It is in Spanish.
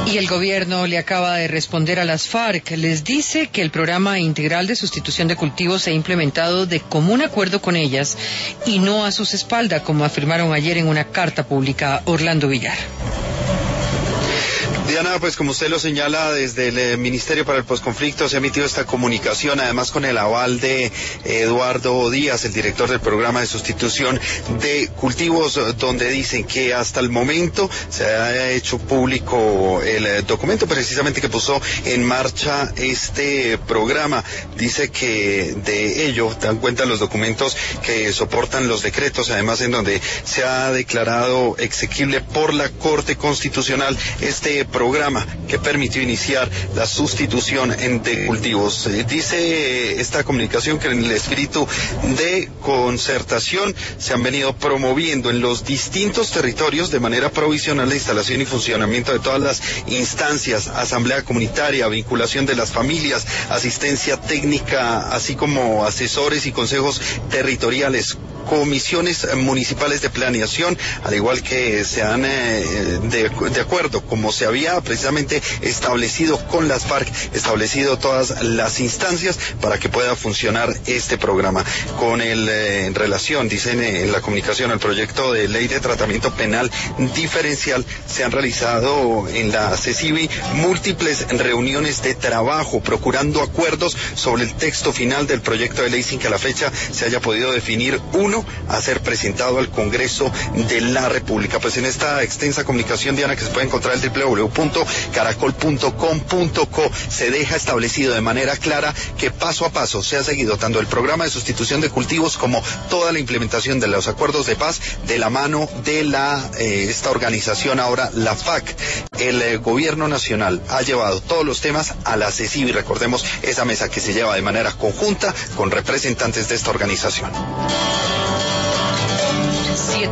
Y el gobierno le acaba de responder a las FARC. Les dice que el programa integral de sustitución de cultivos se ha implementado de común acuerdo con ellas y no a sus espaldas, como afirmaron ayer en una carta pública Orlando Villar. Diana, pues como usted lo señala, desde el Ministerio para el Posconflicto se ha emitido esta comunicación, además con el aval de Eduardo Díaz, el director del programa de sustitución de cultivos, donde dicen que hasta el momento se ha hecho público el documento precisamente que puso en marcha este programa. Dice que de ello dan cuenta los documentos que soportan los decretos, además en donde se ha declarado exequible por la Corte Constitucional este programa que permitió iniciar la sustitución de cultivos. Dice esta comunicación que en el espíritu de concertación se han venido promoviendo en los distintos territorios de manera provisional la instalación y funcionamiento de todas las instancias, asamblea comunitaria, vinculación de las familias, asistencia técnica, así como asesores y consejos territoriales, comisiones municipales de planeación, al igual que se han de acuerdo como se había precisamente establecido con las FARC, establecido todas las instancias para que pueda funcionar este programa. Con en relación, dicen en la comunicación, al proyecto de ley de tratamiento penal diferencial, se han realizado en la CECIBI múltiples reuniones de trabajo, procurando acuerdos sobre el texto final del proyecto de ley sin que a la fecha se haya podido definir uno a ser presentado al Congreso de la República. Pues en esta extensa comunicación, Diana, que se puede encontrar en www.caracol.com.co, se deja establecido de manera clara que paso a paso se ha seguido tanto el programa de sustitución de cultivos como toda la implementación de los acuerdos de paz de la mano de esta organización, ahora la FAC. El gobierno nacional ha llevado todos los temas a la CECIBI, recordemos esa mesa que se lleva de manera conjunta con representantes de esta organización.